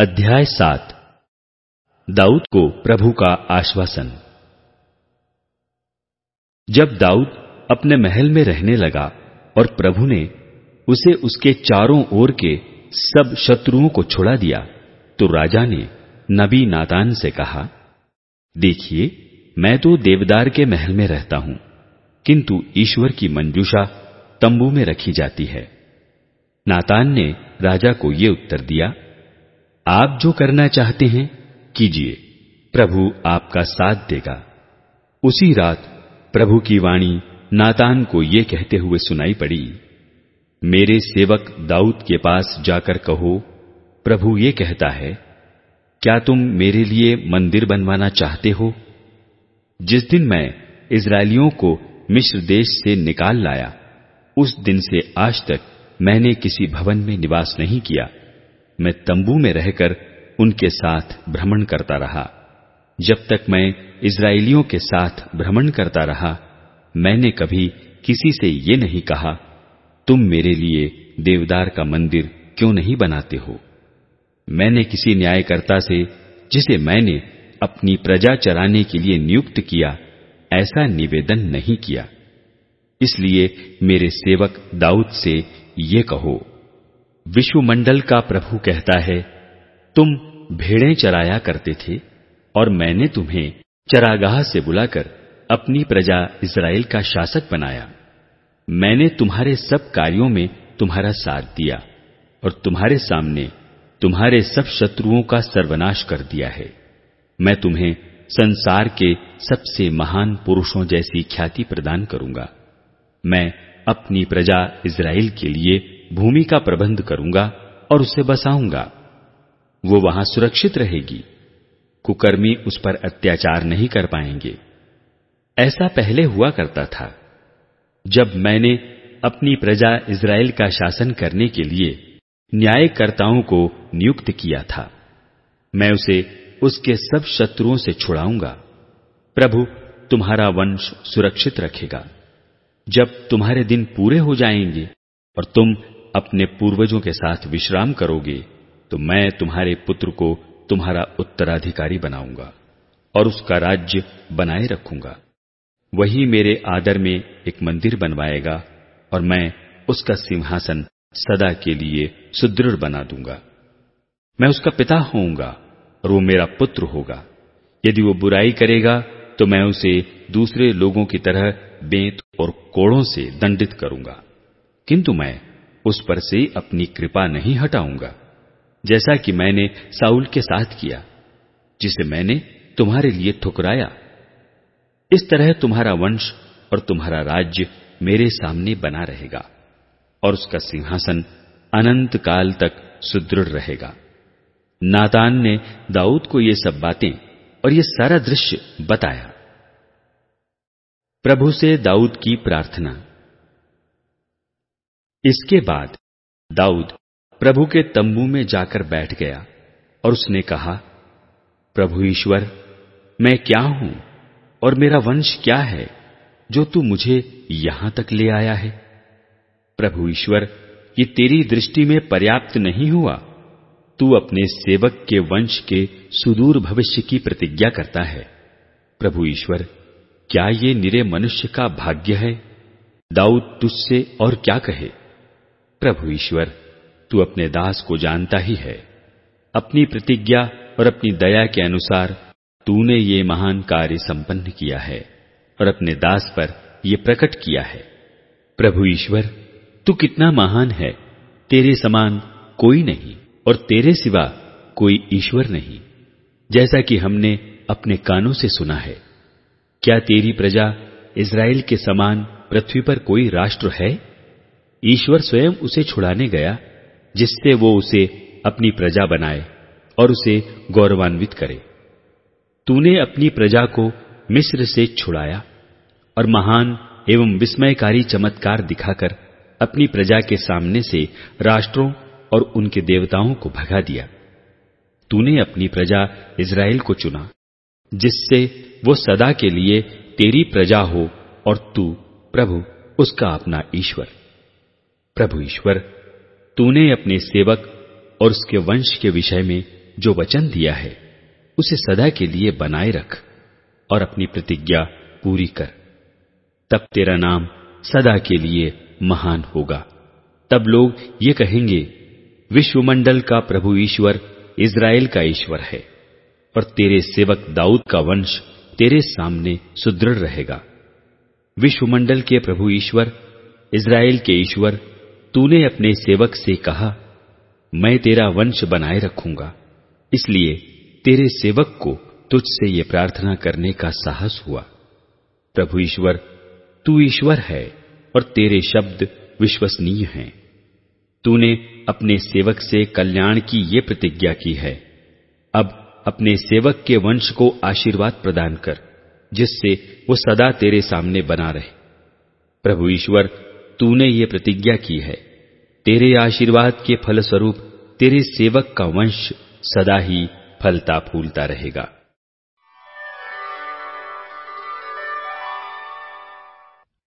अध्याय 7। दाऊद को प्रभु का आश्वासन। जब दाऊद अपने महल में रहने लगा और प्रभु ने उसे उसके चारों ओर के सब शत्रुओं को छुड़ा दिया, तो राजा ने नबी नातान से कहा, देखिए, मैं तो देवदार के महल में रहता हूं, किंतु ईश्वर की मंजूषा तंबू में रखी जाती है। नातान ने राजा को ये उत्तर दिया, आप जो करना चाहते हैं कीजिए, प्रभु आपका साथ देगा। उसी रात प्रभु की वाणी नातान को ये कहते हुए सुनाई पड़ी, मेरे सेवक दाऊद के पास जाकर कहो, प्रभु ये कहता है, क्या तुम मेरे लिए मंदिर बनवाना चाहते हो? जिस दिन मैं इस्राएलियों को मिस्र देश से निकाल लाया, उस दिन से आज तक मैंने किसी भवन में निवास नहीं किया। मैं तंबू में रहकर उनके साथ भ्रमण करता रहा। जब तक मैं इस्राएलियों के साथ भ्रमण करता रहा, मैंने कभी किसी से ये नहीं कहा, तुम मेरे लिए देवदार का मंदिर क्यों नहीं बनाते हो? मैंने किसी न्यायकर्ता से, जिसे मैंने अपनी प्रजा चराने के लिए नियुक्त किया, ऐसा निवेदन नहीं किया। इसलिए मेरे सेवक दाऊद से ये कहो, विश्वमंडल का प्रभु कहता है, तुम भेड़ें चराया करते थे और मैंने तुम्हें चरागाह से बुलाकर अपनी प्रजा इस्राएल का शासक बनाया। मैंने तुम्हारे सब कार्यों में तुम्हारा साथ दिया और तुम्हारे सामने तुम्हारे सब शत्रुओं का सर्वनाश कर दिया है। मैं तुम्हें संसार के सबसे महान पुरुषों जैसी ख्याति प्रदान करूंगा। मैं अपनी प्रजा इस्राएल के लिए भूमि का प्रबंध करूंगा और उसे बसाऊंगा। वो वहां सुरक्षित रहेगी, कुकर्मी उस पर अत्याचार नहीं कर पाएंगे। ऐसा पहले हुआ करता था, जब मैंने अपनी प्रजा इस्राएल का शासन करने के लिए न्यायकर्ताओं को नियुक्त किया था। मैं उसे उसके सब शत्रुओं से छुड़ाऊंगा। प्रभु तुम्हारा वंश सुरक्षित रखेगा। जब तुम्हारे दिन पूरे हो जाएंगे और तुम अपने पूर्वजों के साथ विश्राम करोगे, तो मैं तुम्हारे पुत्र को तुम्हारा उत्तराधिकारी बनाऊंगा और उसका राज्य बनाए रखूंगा। वही मेरे आदर में एक मंदिर बनवाएगा और मैं उसका सिंहासन सदा के लिए सुदृढ़ बना दूंगा। मैं उसका पिता होऊंगा और वो मेरा पुत्र होगा। यदि वो बुराई करेगा तो मैं उसे दूसरे लोगों की तरह बेंत और कोड़ों से दंडित करूंगा, किंतु मैं उस पर से अपनी कृपा नहीं हटाऊंगा, जैसा कि मैंने साउल के साथ किया, जिसे मैंने तुम्हारे लिए ठुकराया। इस तरह तुम्हारा वंश और तुम्हारा राज्य मेरे सामने बना रहेगा और उसका सिंहासन अनंत काल तक सुदृढ़ रहेगा। नातान ने दाऊद को ये सब बातें और ये सारा दृश्य बताया। प्रभु से दाऊद की प्रार्थना। इसके बाद दाऊद प्रभु के तंबू में जाकर बैठ गया और उसने कहा, प्रभु ईश्वर, मैं क्या हूं और मेरा वंश क्या है जो तू मुझे यहां तक ले आया है? प्रभु ईश्वर, ये तेरी दृष्टि में पर्याप्त नहीं हुआ? तू अपने सेवक के वंश के सुदूर भविष्य की प्रतिज्ञा करता है। प्रभु ईश्वर, क्या ये निरे मनुष्य का भाग्य है? दाऊद तुझसे और क्या कहे? प्रभु ईश्वर, तू अपने दास को जानता ही है। अपनी प्रतिज्ञा और अपनी दया के अनुसार तूने ये महान कार्य संपन्न किया है और अपने दास पर ये प्रकट किया है। प्रभु ईश्वर, तू कितना महान है। तेरे समान कोई नहीं और तेरे सिवा कोई ईश्वर नहीं, जैसा कि हमने अपने कानों से सुना है। क्या तेरी प्रजा इस्राएल के समान पृथ्वी पर कोई राष्ट्र है? ईश्वर स्वयं उसे छुड़ाने गया, जिससे वो उसे अपनी प्रजा बनाए और उसे गौरवान्वित करे। तूने अपनी प्रजा को मिस्र से छुड़ाया और महान एवं विस्मयकारी चमत्कार दिखाकर अपनी प्रजा के सामने से राष्ट्रों और उनके देवताओं को भगा दिया। तूने अपनी प्रजा इस्राएल को चुना, जिससे वो सदा के लिए तेरी प्रजा हो और तू प्रभु उसका अपना ईश्वर। प्रभु ईश्वर, तूने अपने सेवक और उसके वंश के विषय में जो वचन दिया है उसे सदा के लिए बनाए रख और अपनी प्रतिज्ञा पूरी कर। तब तेरा नाम सदा के लिए महान होगा। तब लोग ये कहेंगे, विश्वमंडल का प्रभु ईश्वर इज़राइल का ईश्वर है और तेरे सेवक दाऊद का वंश तेरे सामने सुदृढ़ रहेगा। विश्वमंडल के प्रभु ईश्वर, इज़राइल के ईश्वर, तूने अपने सेवक से कहा, मैं तेरा वंश बनाए रखूंगा। इसलिए तेरे सेवक को तुझसे ये प्रार्थना करने का साहस हुआ। प्रभु ईश्वर, तू ईश्वर है और तेरे शब्द विश्वसनीय हैं। तूने अपने सेवक से कल्याण की ये प्रतिज्ञा की है। अब अपने सेवक के वंश को आशीर्वाद प्रदान कर, जिससे वो सदा तेरे सामने बना रहे। प्रभु ईश्वर, तूने ये प्रतिज्ञा की है, तेरे आशीर्वाद के फलस्वरूप तेरे सेवक का वंश सदा ही फलता फूलता रहेगा।